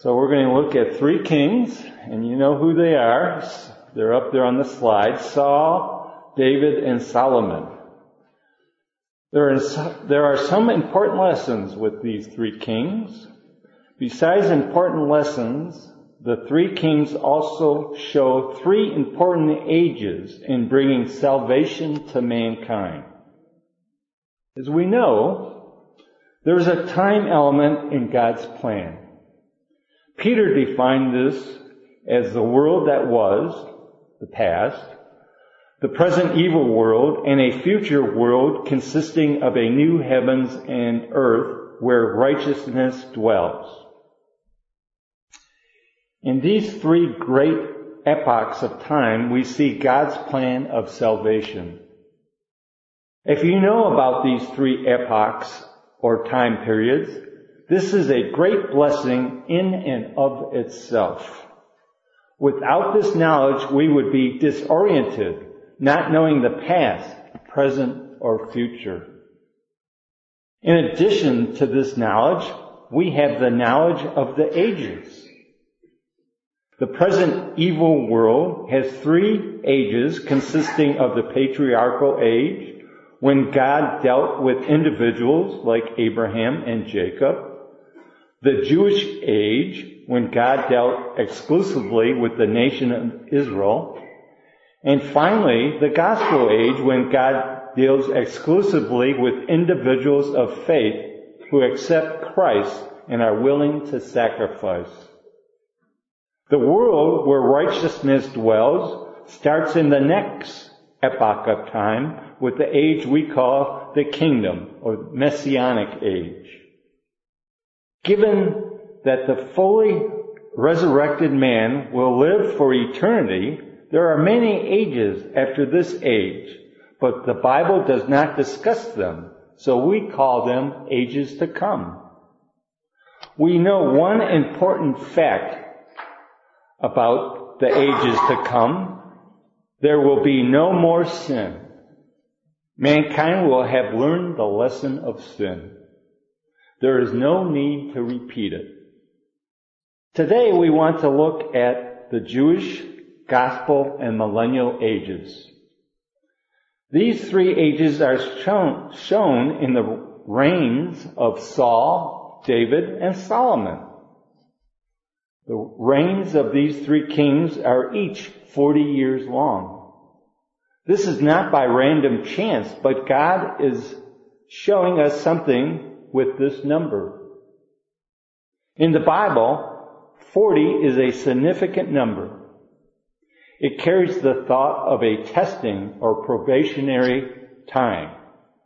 So we're going to look at three kings, and you know who they are. They're up there on the slide: Saul, David, and Solomon. There are some important lessons with these three kings. Besides important lessons, the three kings also show three important ages in bringing salvation to mankind. As we know, there's a time element in God's plan. Peter defined this as the world that was, the past, the present evil world, and a future world consisting of a new heavens and earth where righteousness dwells. In these three great epochs of time, we see God's plan of salvation. If you know about these three epochs or time periods, this is a great blessing in and of itself. Without this knowledge, we would be disoriented, not knowing the past, present, or future. In addition to this knowledge, we have the knowledge of the ages. The present evil world has three ages consisting of the patriarchal age, when God dealt with individuals like Abraham and Jacob; the Jewish age, when God dealt exclusively with the nation of Israel; and finally, the gospel age, when God deals exclusively with individuals of faith who accept Christ and are willing to sacrifice. The world where righteousness dwells starts in the next epoch of time with the age we call the kingdom or messianic age. Given that the fully resurrected man will live for eternity, there are many ages after this age, but the Bible does not discuss them, so we call them ages to come. We know one important fact about the ages to come: there will be no more sin. Mankind will have learned the lesson of sin. There is no need to repeat it. Today we want to look at the Jewish, gospel, and millennial ages. These three ages are shown in the reigns of Saul, David, and Solomon. The reigns of these three kings are each 40 years long. This is not by random chance, but God is showing us something with this number. In the Bible, 40 is a significant number. It carries the thought of a testing or probationary time.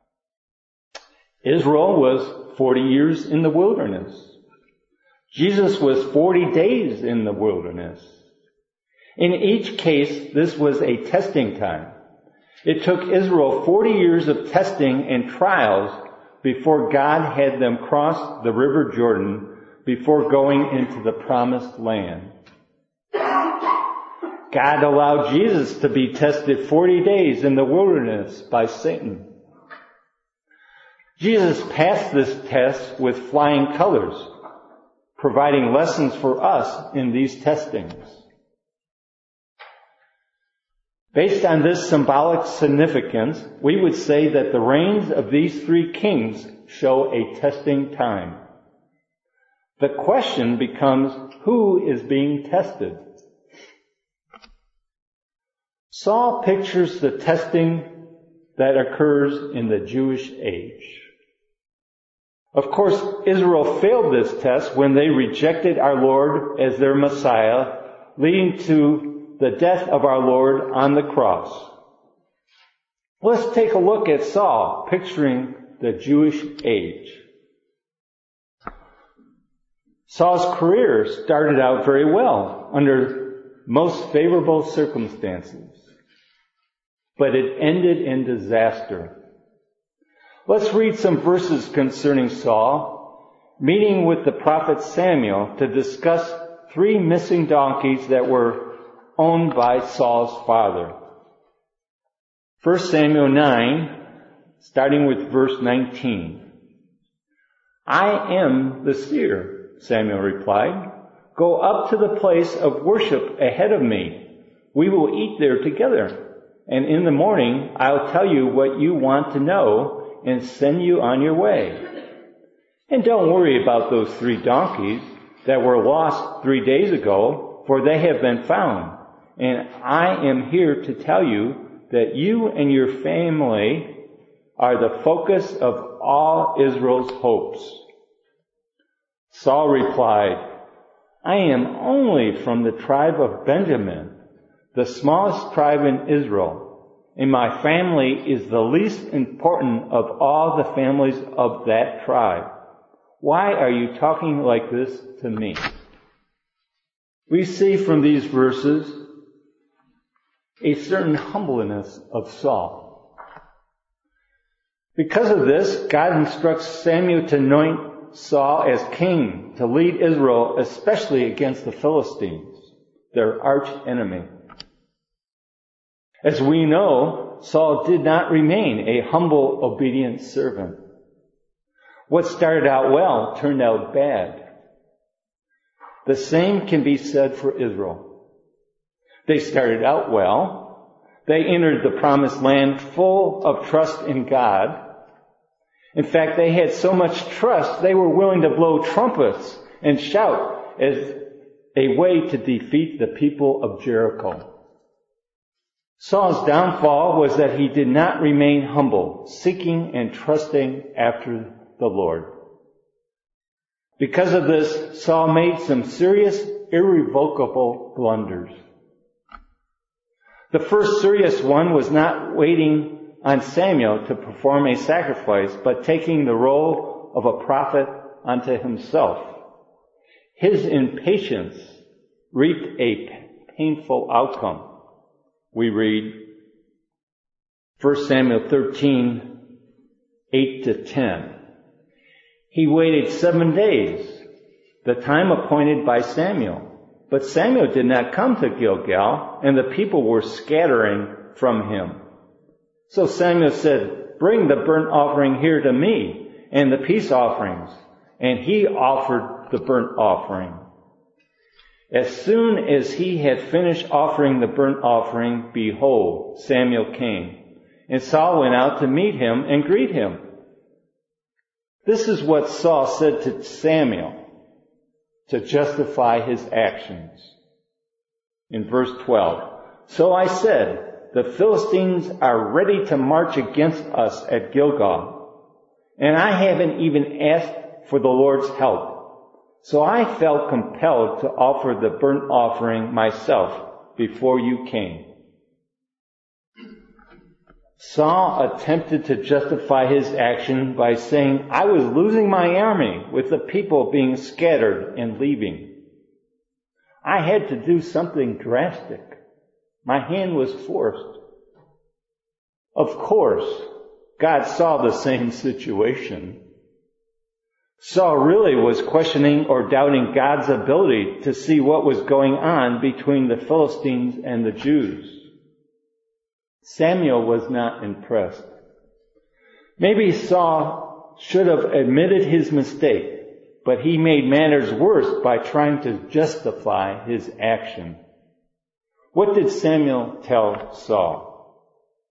Israel was 40 years in the wilderness. Jesus was 40 days in the wilderness. In each case, this was a testing time. It took Israel 40 years of testing and trials before God had them cross the river Jordan before going into the promised land. God allowed Jesus to be tested 40 days in the wilderness by Satan. Jesus passed this test with flying colors, providing lessons for us in these testings. Based on this symbolic significance, we would say that the reigns of these three kings show a testing time. The question becomes, who is being tested? Saul pictures the testing that occurs in the Jewish age. Of course, Israel failed this test when they rejected our Lord as their Messiah, leading to the death of our Lord on the cross. Let's take a look at Saul, picturing the Jewish age. Saul's career started out very well, under most favorable circumstances, but it ended in disaster. Let's read some verses concerning Saul, meeting with the prophet Samuel to discuss three missing donkeys that were owned by Saul's father. 1 Samuel 9, starting with verse 19. "I am the seer," Samuel replied. Go up to the place of worship ahead of me. We will eat there together. And in the morning, I'll tell you what you want to know and send you on your way. And don't worry about those 3 donkeys that were lost 3 days ago, for they have been found. And I am here to tell you that you and your family are the focus of all Israel's hopes. Saul replied, I am only from the tribe of Benjamin, the smallest tribe in Israel, and my family is the least important of all the families of that tribe. Why are you talking like this to me? We see from these verses a certain humbleness of Saul. Because of this, God instructs Samuel to anoint Saul as king to lead Israel, especially against the Philistines, their arch enemy. As we know, Saul did not remain a humble, obedient servant. What started out well turned out bad. The same can be said for Israel. They started out well. They entered the promised land full of trust in God. In fact, they had so much trust, they were willing to blow trumpets and shout as a way to defeat the people of Jericho. Saul's downfall was that he did not remain humble, seeking and trusting after the Lord. Because of this, Saul made some serious, irrevocable blunders. The first serious one was not waiting on Samuel to perform a sacrifice, but taking the role of a prophet unto himself. His impatience reaped a painful outcome. We read 1 Samuel 13, 8-10. He waited 7 days, the time appointed by Samuel. But Samuel did not come to Gilgal, and the people were scattering from him. So Samuel said, bring the burnt offering here to me, and the peace offerings. And he offered the burnt offering. As soon as he had finished offering the burnt offering, behold, Samuel came. And Saul went out to meet him and greet him. This is what Saul said to Samuel to justify his actions. In verse 12, so I said, the Philistines are ready to march against us at Gilgal, and I haven't even asked for the Lord's help. So I felt compelled to offer the burnt offering myself before you came. Saul attempted to justify his action by saying, I was losing my army with the people being scattered and leaving. I had to do something drastic. My hand was forced. Of course, God saw the same situation. Saul really was questioning or doubting God's ability to see what was going on between the Philistines and the Jews. Samuel was not impressed. Maybe Saul should have admitted his mistake, but he made matters worse by trying to justify his action. What did Samuel tell Saul?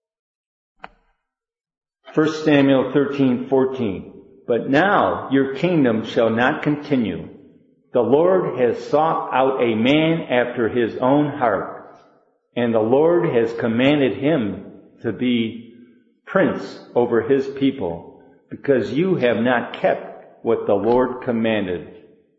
1 Samuel 13:14. But now your kingdom shall not continue. The Lord has sought out a man after his own heart, and the Lord has commanded him to be prince over his people, because you have not kept what the Lord commanded.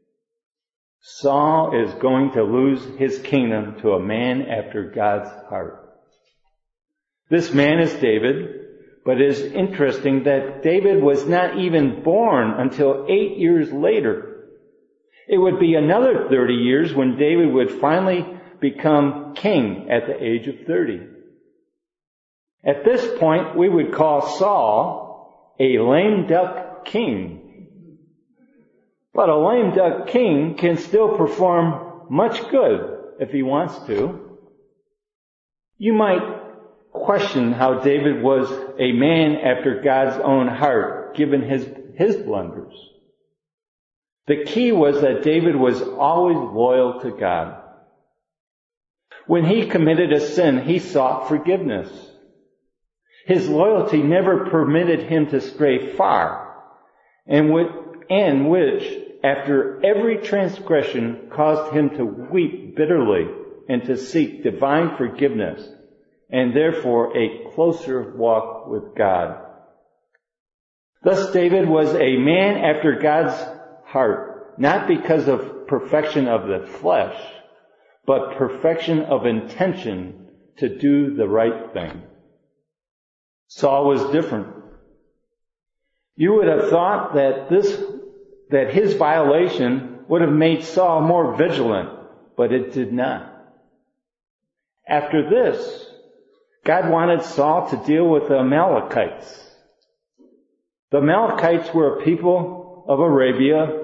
Saul is going to lose his kingdom to a man after God's heart. This man is David, but it is interesting that David was not even born until 8 years later. It would be another 30 years when David would finally become king at the age of 30. At this point, we would call Saul a lame duck king. But a lame duck king can still perform much good if he wants to. You might question how David was a man after God's own heart, given his blunders. The key was that David was always loyal to God. When he committed a sin, he sought forgiveness. His loyalty never permitted him to stray far, and which, after every transgression, caused him to weep bitterly and to seek divine forgiveness, and therefore a closer walk with God. Thus David was a man after God's heart, not because of perfection of the flesh, but perfection of intention to do the right thing. Saul was different. You would have thought that his violation would have made Saul more vigilant, but it did not. After this, God wanted Saul to deal with the Amalekites. The Amalekites were a people of Arabia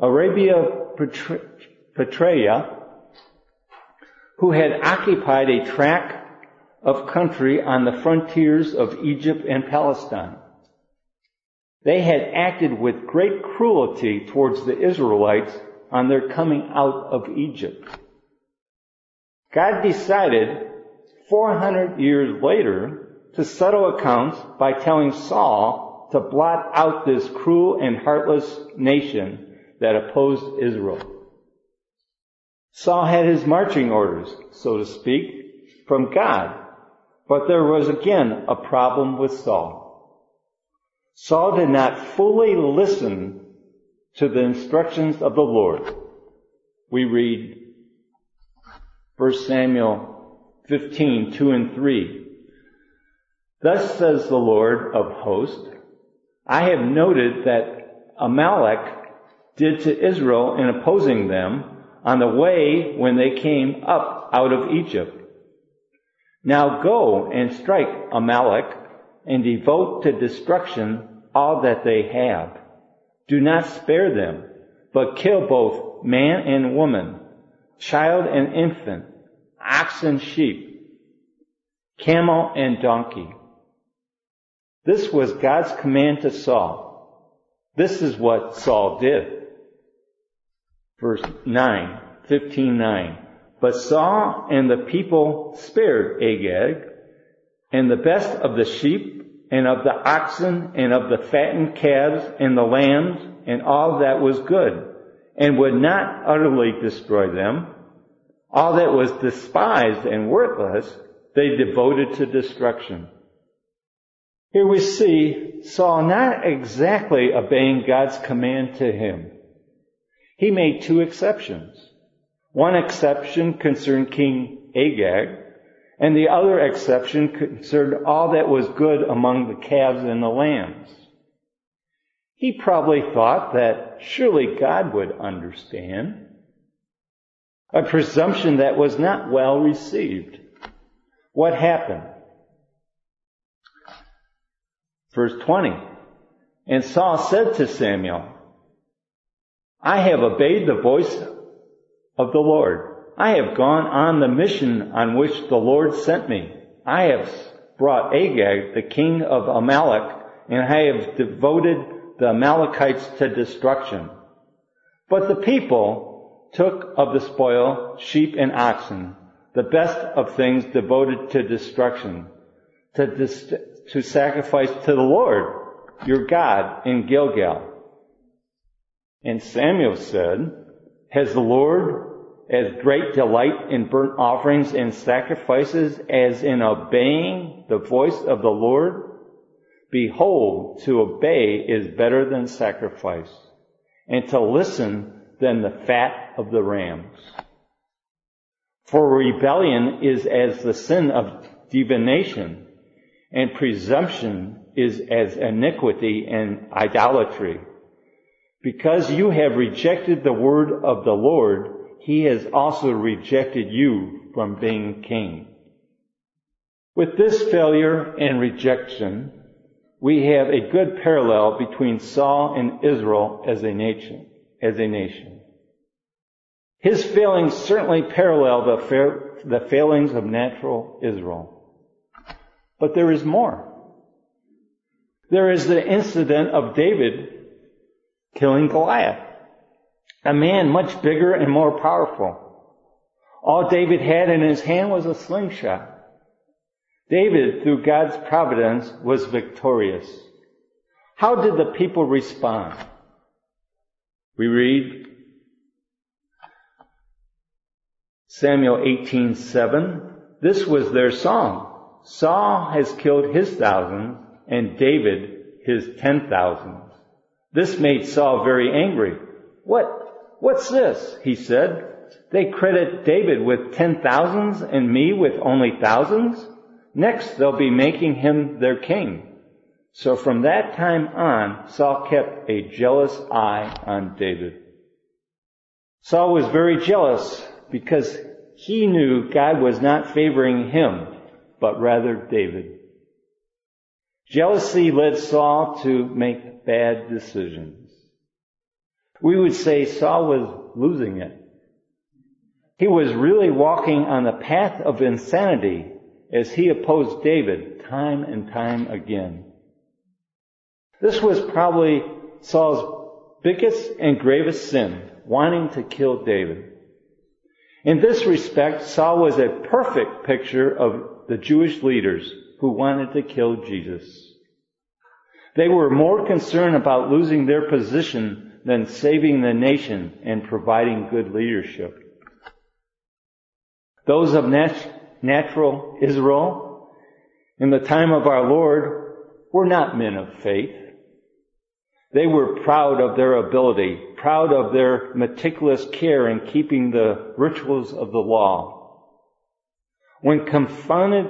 Petraea, who had occupied a tract of country on the frontiers of Egypt and Palestine. They had acted with great cruelty towards the Israelites on their coming out of Egypt. God decided 400 years later to settle accounts by telling Saul to blot out this cruel and heartless nation that opposed Israel. Saul had his marching orders, so to speak, from God, but there was again a problem with Saul. Saul did not fully listen to the instructions of the Lord. We read 1 Samuel 15, 2 and 3. Thus says the Lord of hosts, I have noted that Amalek did to Israel in opposing them on the way when they came up out of Egypt. Now go and strike Amalek and devote to destruction all that they have. Do not spare them, but kill both man and woman, child and infant, ox and sheep, camel and donkey. This was God's command to Saul. This is what Saul did. Verse 9, 15:9. But Saul and the people spared Agag, and the best of the sheep, and of the oxen, and of the fattened calves, and the lambs, and all that was good, and would not utterly destroy them. All that was despised and worthless, they devoted to destruction. Here we see Saul not exactly obeying God's command to him. He made two exceptions. One exception concerned King Agag, and the other exception concerned all that was good among the calves and the lambs. He probably thought that surely God would understand. A presumption that was not well received. What happened? Verse 20. And Saul said to Samuel, I have obeyed the voice of the Lord. I have gone on the mission on which the Lord sent me. I have brought Agag, the king of Amalek, and I have devoted the Amalekites to destruction. But the people took of the spoil sheep and oxen, the best of things devoted to destruction, to sacrifice to the Lord, your God, in Gilgal. And Samuel said, has the Lord as great delight in burnt offerings and sacrifices as in obeying the voice of the Lord? Behold, to obey is better than sacrifice, and to listen than the fat of the rams. For rebellion is as the sin of divination, and presumption is as iniquity and idolatry. Because you have rejected the word of the Lord, he has also rejected you from being king. With this failure and rejection, we have a good parallel between Saul and Israel as a nation. His failings certainly parallel the failings of natural Israel. But there is more. There is the incident of David killing Goliath. a man much bigger and more powerful. All David had in his hand was a slingshot. David, through God's providence, was victorious. How did the people respond? We read Samuel 18:7. This was their song. Saul has killed his thousands, and David his 10,000. This made Saul very angry. What's this? He said. They credit David with 10,000s and me with only thousands? Next, they'll be making him their king. So from that time on, Saul kept a jealous eye on David. Saul was very jealous because he knew God was not favoring him, but rather David. Jealousy led Saul to make bad decisions. We would say Saul was losing it. He was really walking on the path of insanity as he opposed David time and time again. This was probably Saul's biggest and gravest sin, wanting to kill David. In this respect, Saul was a perfect picture of the Jewish leaders who wanted to kill Jesus. They were more concerned about losing their position than saving the nation and providing good leadership. Those of natural Israel in the time of our Lord were not men of faith. They were proud of their ability, proud of their meticulous care in keeping the rituals of the law. When confronted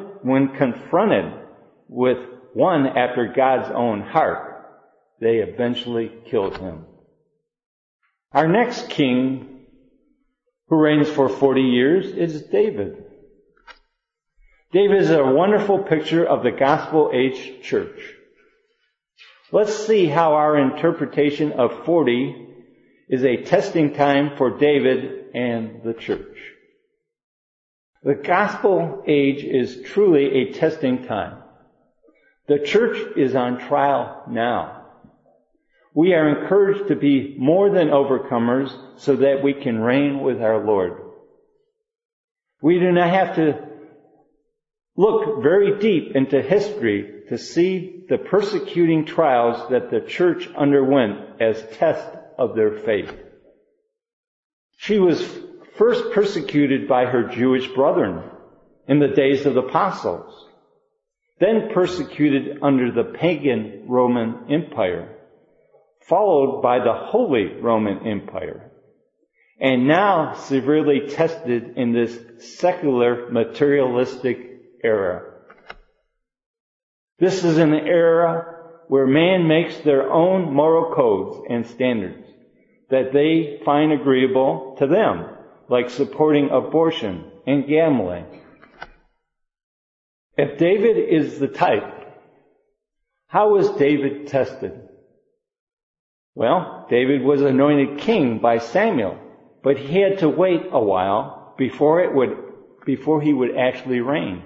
with one after God's own heart, they eventually killed him. Our next king, who reigns for 40 years, is David. David is a wonderful picture of the gospel-age church. Let's see how our interpretation of 40 is a testing time for David and the church. The gospel age is truly a testing time. The church is on trial now. We are encouraged to be more than overcomers so that we can reign with our Lord. We do not have to look very deep into history to see the persecuting trials that the church underwent as tests of their faith. She was first persecuted by her Jewish brethren in the days of the apostles, then persecuted under the pagan Roman Empire, followed by the Holy Roman Empire, and now severely tested in this secular materialistic era. This is an era where man makes their own moral codes and standards that they find agreeable to them, like supporting abortion and gambling. If David is the type, how was David tested? Well, David was anointed king by Samuel, but he had to wait a while before he would actually reign.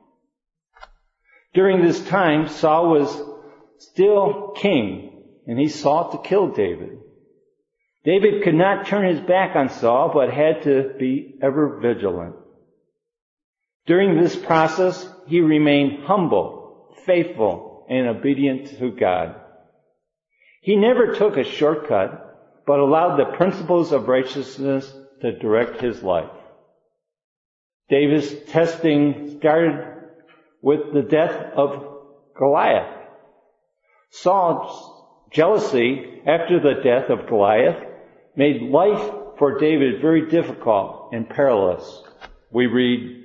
During this time, Saul was still king, and he sought to kill David. David could not turn his back on Saul, but had to be ever vigilant. During this process, he remained humble, faithful, and obedient to God. He never took a shortcut, but allowed the principles of righteousness to direct his life. David's testing started with the death of Goliath. Saul's jealousy after the death of Goliath made life for David very difficult and perilous. We read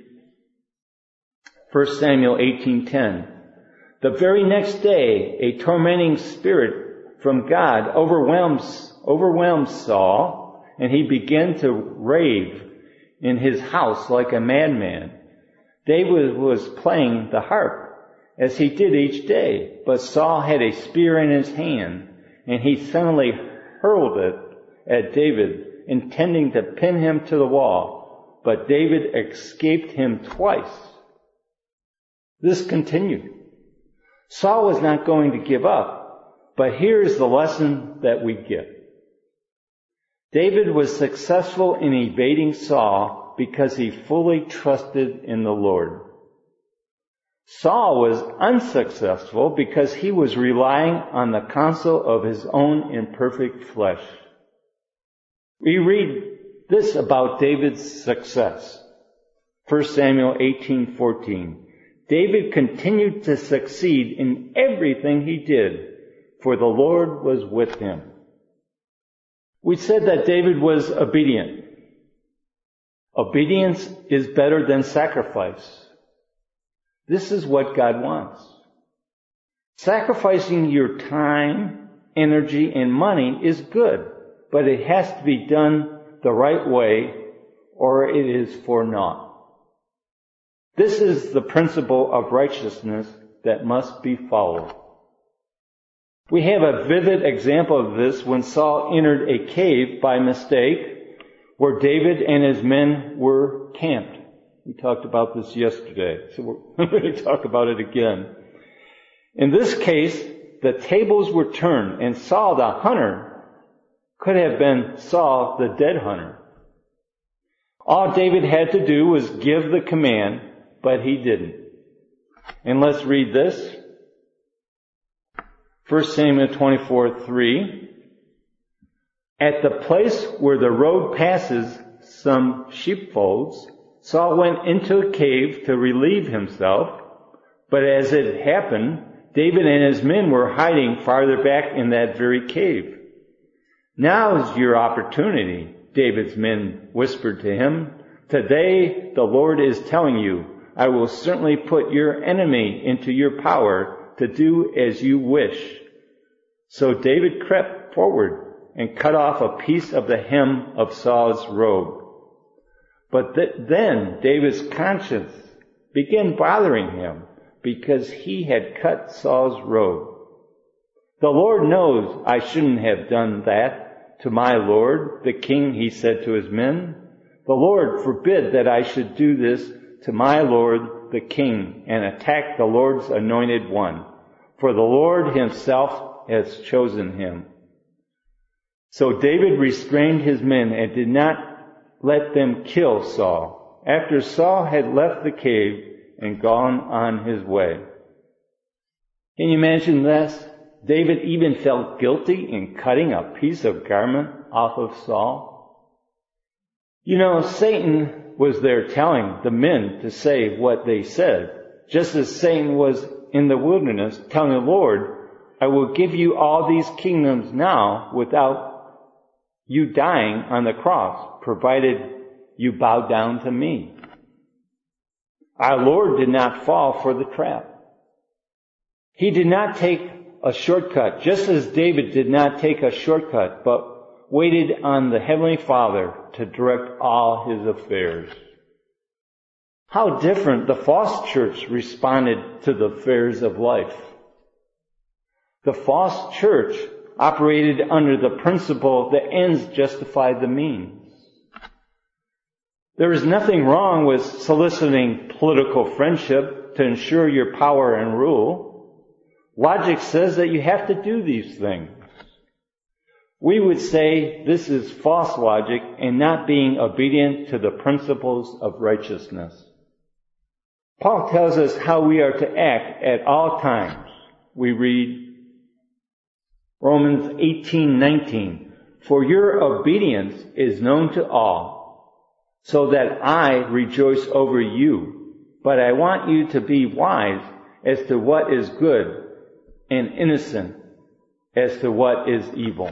1 Samuel 18:10. The very next day, a tormenting spirit from God overwhelmed Saul, and he began to rave in his house like a madman. David was playing the harp, as he did each day, but Saul had a spear in his hand, and he suddenly hurled it at David, intending to pin him to the wall, but David escaped him twice. This continued. Saul was not going to give up, but here is the lesson that we get. David was successful in evading Saul because he fully trusted in the Lord. Saul was unsuccessful because he was relying on the counsel of his own imperfect flesh. We read this about David's success. 1 Samuel 18:14. David continued to succeed in everything he did, for the Lord was with him. We said that David was obedient. Obedience is better than sacrifice. This is what God wants. Sacrificing your time, energy, and money is good, but it has to be done the right way, or it is for naught. This is the principle of righteousness that must be followed. We have a vivid example of this when Saul entered a cave by mistake where David and his men were camped. We talked about this yesterday, so we're going to talk about it again. In this case, the tables were turned, and Saul the hunter could have been Saul the dead hunter. All David had to do was give the command, but he didn't. And let's read this. 1 Samuel 24:3. At the place where the road passes some sheepfolds, Saul went into a cave to relieve himself, but as it happened, David and his men were hiding farther back in that very cave. Now is your opportunity, David's men whispered to him. Today the Lord is telling you, I will certainly put your enemy into your power to do as you wish. So David crept forward and cut off a piece of the hem of Saul's robe. But then David's conscience began bothering him because he had cut Saul's robe. The Lord knows I shouldn't have done that to my Lord, the king, he said to his men. The Lord forbid that I should do this to my Lord, the king, and attack the Lord's anointed one. For the Lord himself has chosen him. So David restrained his men and did not let them kill Saul, after Saul had left the cave and gone on his way. Can you imagine this? David even felt guilty in cutting a piece of garment off of Saul. You know, Satan was there telling the men to say what they said, just as Satan was in the wilderness telling the Lord, I will give you all these kingdoms now without you dying on the cross, provided you bow down to me. Our Lord did not fall for the trap. He did not take a shortcut, just as David did not take a shortcut, but waited on the Heavenly Father to direct all his affairs. How different the false church responded to the affairs of life. The false church operated under the principle that ends justify the means. There is nothing wrong with soliciting political friendship to ensure your power and rule. Logic says that you have to do these things. We would say this is false logic and not being obedient to the principles of righteousness. Paul tells us how we are to act at all times. We read Romans 18:19, for your obedience is known to all, so that I rejoice over you. But I want you to be wise as to what is good and innocent as to what is evil.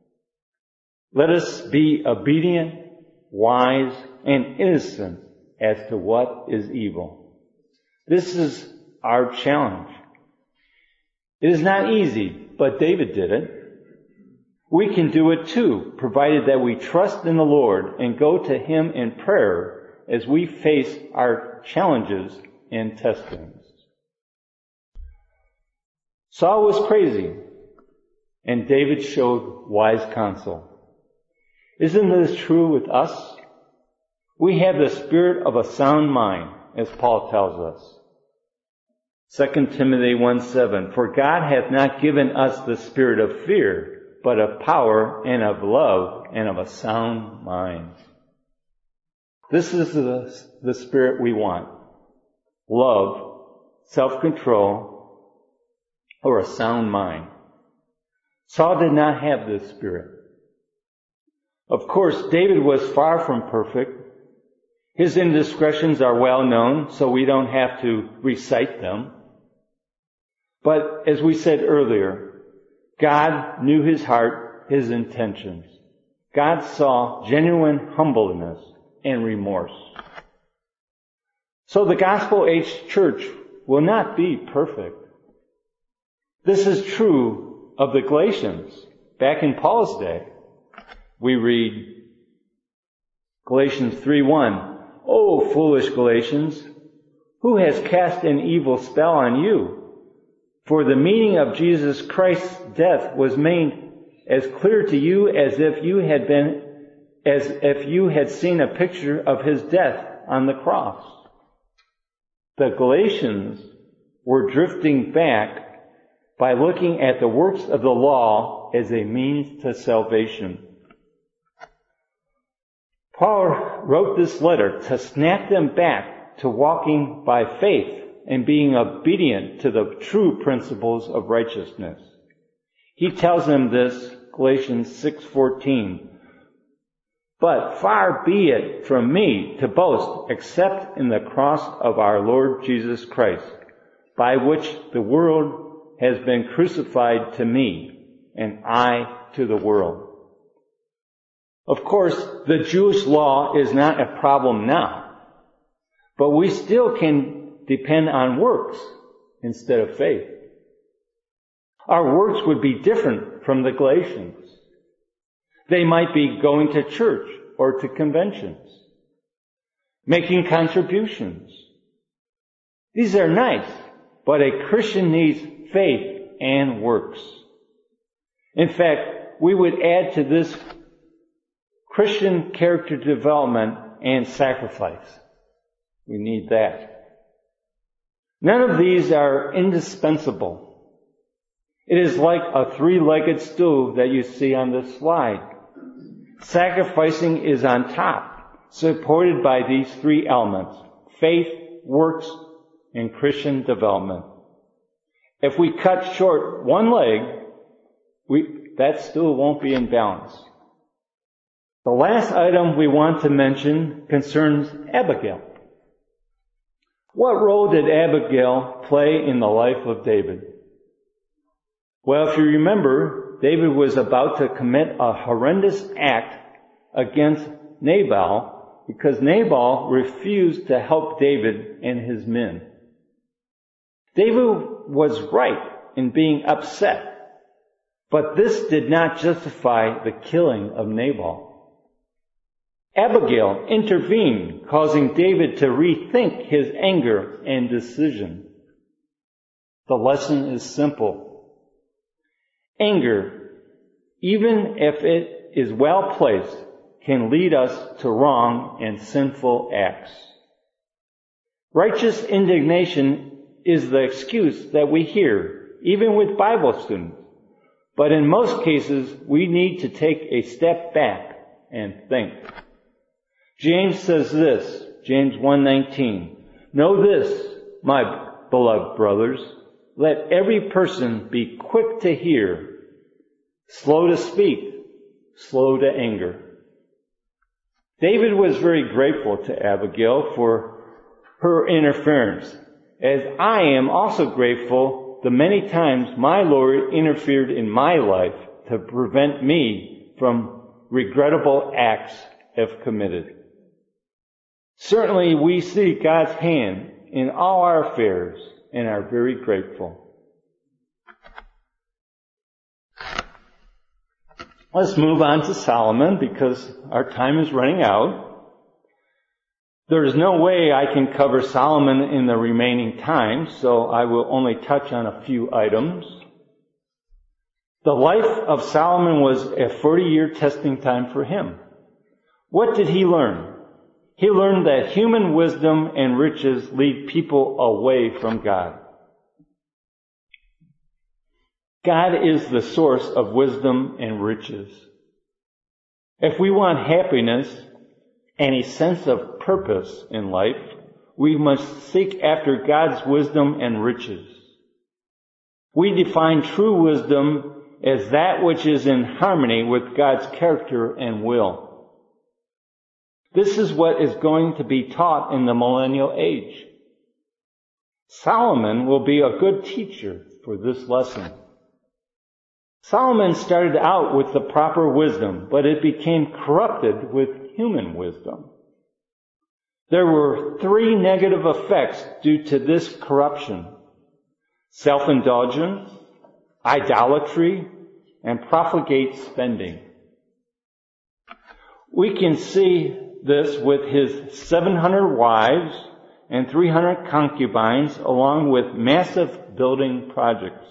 Let us be obedient, wise, and innocent as to what is evil. This is our challenge. It is not easy, but David did it. We can do it too, provided that we trust in the Lord and go to Him in prayer as we face our challenges and testings. Saul was crazy, and David showed wise counsel. Isn't this true with us? We have the spirit of a sound mind, as Paul tells us. 2 Timothy 1:7, for God hath not given us the spirit of fear, but of power and of love and of a sound mind. This is the spirit we want. Love, self-control, or a sound mind. Saul did not have this spirit. Of course, David was far from perfect. His indiscretions are well known, so we don't have to recite them. But as we said earlier, God knew his heart, his intentions. God saw genuine humbleness and remorse. So the gospel-age church will not be perfect. This is true of the Galatians. Back in Paul's day, we read Galatians 3:1. "O foolish Galatians, who has cast an evil spell on you? For the meaning of Jesus Christ's death was made as clear to you as if you had seen a picture of his death on the cross." The Galatians were drifting back by looking at the works of the law as a means to salvation. Paul wrote this letter to snap them back to walking by faith and being obedient to the true principles of righteousness. He tells them this, Galatians 6:14. "But far be it from me to boast except in the cross of our Lord Jesus Christ, by which the world has been crucified to me, and I to the world." Of course, the Jewish law is not a problem now, but we still can depend on works instead of faith. Our works would be different from the Galatians. They might be going to church or to conventions, making contributions. These are nice, but a Christian needs faith and works. In fact, we would add to this Christian character development and sacrifice. We need that. None of these are indispensable. It is like a three-legged stool that you see on this slide. Sacrificing is on top, supported by these three elements: faith, works, and Christian development. If we cut short one leg, that stool won't be in balance. The last item we want to mention concerns Abigail. What role did Abigail play in the life of David? Well, if you remember, David was about to commit a horrendous act against Nabal because Nabal refused to help David and his men. David was right in being upset, but this did not justify the killing of Nabal. Abigail intervened, causing David to rethink his anger and decision. The lesson is simple. Anger, even if it is well placed, can lead us to wrong and sinful acts. Righteous indignation is the excuse that we hear, even with Bible students. But in most cases, we need to take a step back and think. James says this, James 1:19, "Know this, my beloved brothers, let every person be quick to hear, slow to speak, slow to anger." David was very grateful to Abigail for her interference, as I am also grateful the many times my Lord interfered in my life to prevent me from regrettable acts if committed. Certainly we see God's hand in all our affairs and are very grateful. Let's move on to Solomon because our time is running out. There is no way I can cover Solomon in the remaining time, so I will only touch on a few items. The life of Solomon was a 40-year testing time for him. What did he learn? He learned that human wisdom and riches lead people away from God. God is the source of wisdom and riches. If we want happiness and a sense of purpose in life, we must seek after God's wisdom and riches. We define true wisdom as that which is in harmony with God's character and will. This is what is going to be taught in the millennial age. Solomon will be a good teacher for this lesson. Solomon started out with the proper wisdom, but it became corrupted with human wisdom. There were 3 negative effects due to this corruption: self-indulgence, idolatry, and profligate spending. We can see this with his 700 wives and 300 concubines, along with massive building projects.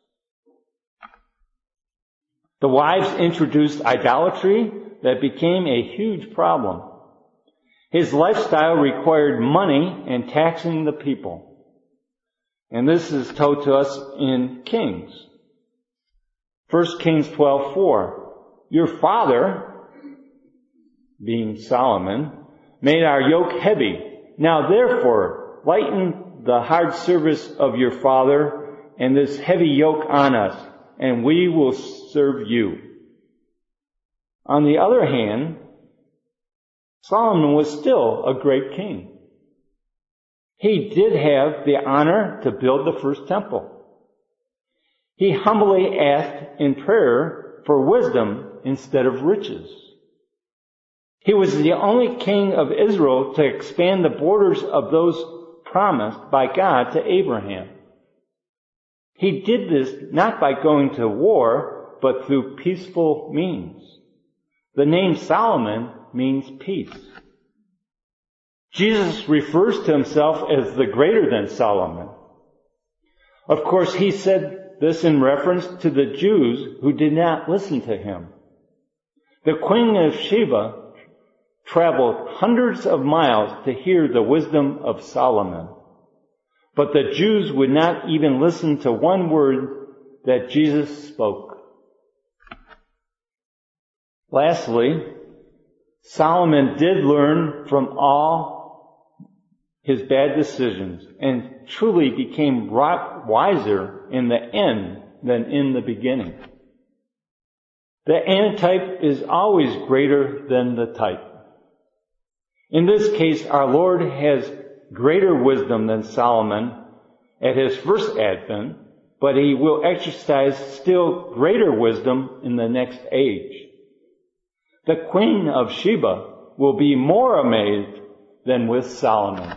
The wives introduced idolatry that became a huge problem. His lifestyle required money and taxing the people. And this is told to us in Kings. 1 Kings 12:4. Your father, being Solomon, made our yoke heavy. Now therefore, lighten the hard service of your father and this heavy yoke on us, and we will serve you. On the other hand, Solomon was still a great king. He did have the honor to build the first temple. He humbly asked in prayer for wisdom instead of riches. He was the only king of Israel to expand the borders of those promised by God to Abraham. He did this not by going to war, but through peaceful means. The name Solomon means peace. Jesus refers to himself as the greater than Solomon. Of course, he said this in reference to the Jews who did not listen to him. The Queen of Sheba traveled hundreds of miles to hear the wisdom of Solomon. But the Jews would not even listen to one word that Jesus spoke. Lastly, Solomon did learn from all his bad decisions and truly became wiser in the end than in the beginning. The antitype is always greater than the type. In this case, our Lord has greater wisdom than Solomon at his first advent, but he will exercise still greater wisdom in the next age. The Queen of Sheba will be more amazed than with Solomon.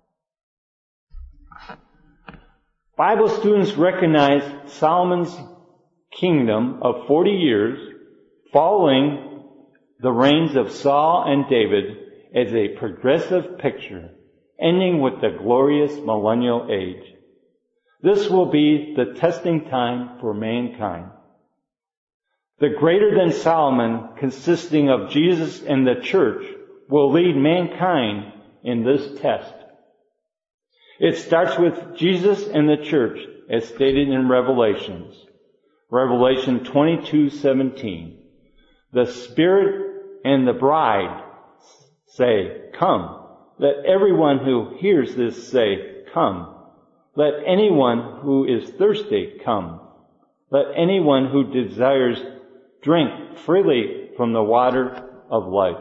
Bible students recognize Solomon's kingdom of 40 years following the reigns of Saul and David as a progressive picture, ending with the glorious millennial age. This will be the testing time for mankind. The greater than Solomon, consisting of Jesus and the church, will lead mankind in this test. It starts with Jesus and the church, as stated in Revelations. Revelation 22:17. The Spirit and the bride say, "Come." Let everyone who hears this say, "Come." Let anyone who is thirsty come. Let anyone who desires drink freely from the water of life.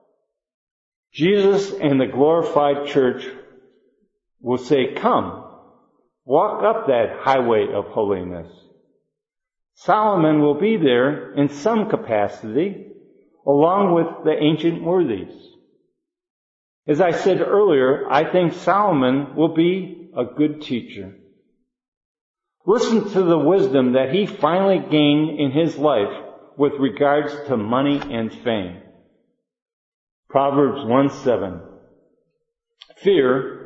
Jesus and the glorified church will say, "Come, walk up that highway of holiness." Solomon will be there in some capacity, along with the ancient worthies. As I said earlier, I think Solomon will be a good teacher. Listen to the wisdom that he finally gained in his life with regards to money and fame. Proverbs 1:7. Fear,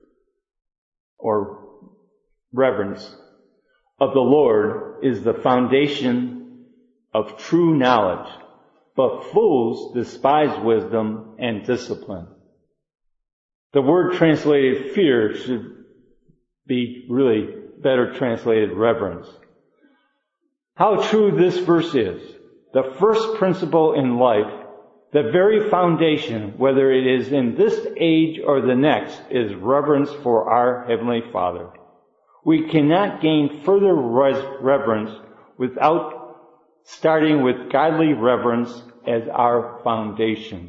or reverence, of the Lord is the foundation of true knowledge, but fools despise wisdom and discipline. The word translated fear should be really better translated reverence. How true this verse is. The first principle in life, the very foundation, whether it is in this age or the next, is reverence for our Heavenly Father. We cannot gain further reverence without starting with godly reverence as our foundation.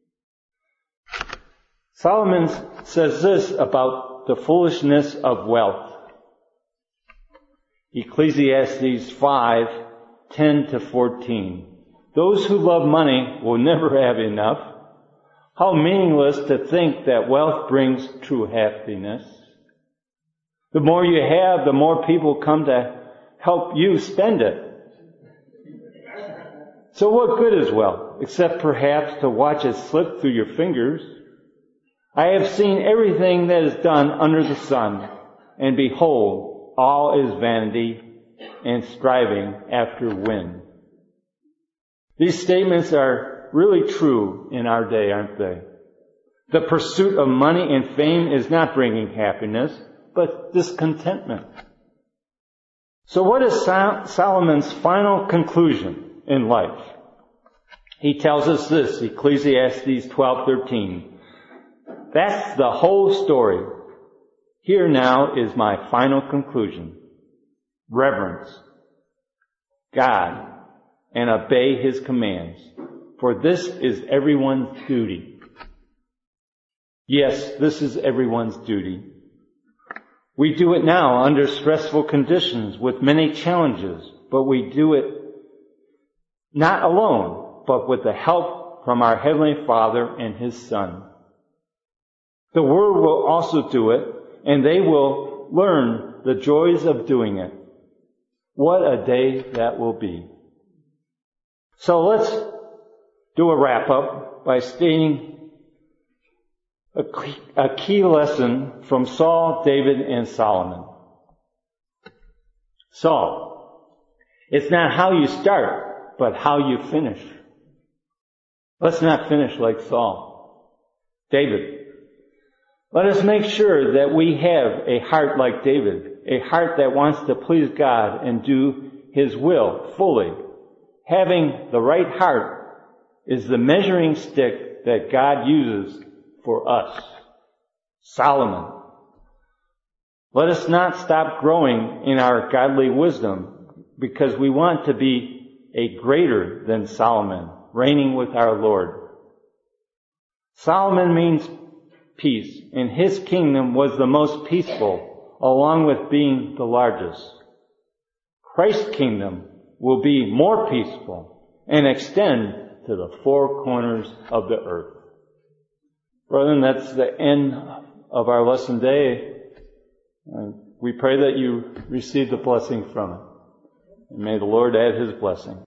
Solomon says this about the foolishness of wealth. Ecclesiastes 5:10-14. Those who love money will never have enough. How meaningless to think that wealth brings true happiness. The more you have, the more people come to help you spend it. So what good is wealth, except perhaps to watch it slip through your fingers? I have seen everything that is done under the sun, and behold, all is vanity and striving after wind. These statements are really true in our day, aren't they? The pursuit of money and fame is not bringing happiness, but discontentment. So what is Solomon's final conclusion in life? He tells us this, Ecclesiastes 12:13. That's the whole story. Here now is my final conclusion. Reverence God and obey His commands, for this is everyone's duty. Yes, this is everyone's duty. We do it now under stressful conditions with many challenges, but we do it not alone, but with the help from our Heavenly Father and His Son. The world will also do it, and they will learn the joys of doing it. What a day that will be. So let's do a wrap-up by stating a key lesson from Saul, David, and Solomon. Saul, it's not how you start, but how you finish. Let's not finish like Saul. David, let us make sure that we have a heart like David, a heart that wants to please God and do His will fully. Having the right heart is the measuring stick that God uses for us. Solomon, let us not stop growing in our godly wisdom because we want to be a greater than Solomon, reigning with our Lord. Solomon means peace, and his kingdom was the most peaceful, along with being the largest. Christ's kingdom will be more peaceful and extend to the four corners of the earth. Brethren, that's the end of our lesson day. We pray that you receive the blessing from it. And may the Lord add His blessing.